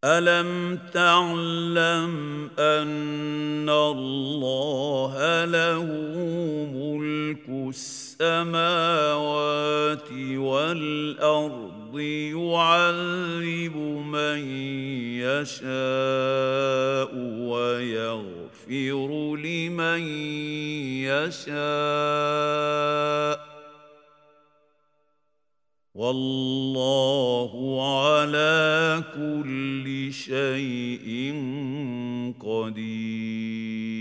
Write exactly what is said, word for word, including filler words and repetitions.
أَلَمْ تَعْلَمْ أَنَّ اللَّهَ لَهُ مُلْكُ السَّمَاوَاتِ وَالْأَرْضِ يُعَذِّبُ مَن يَشَاءُ وَيَغْفِرُ لِمَن يَشَاءُ ۗ وَاللَّهُ عَلَىٰ كُلِّ شَيْءٍ قَدِيرٌ.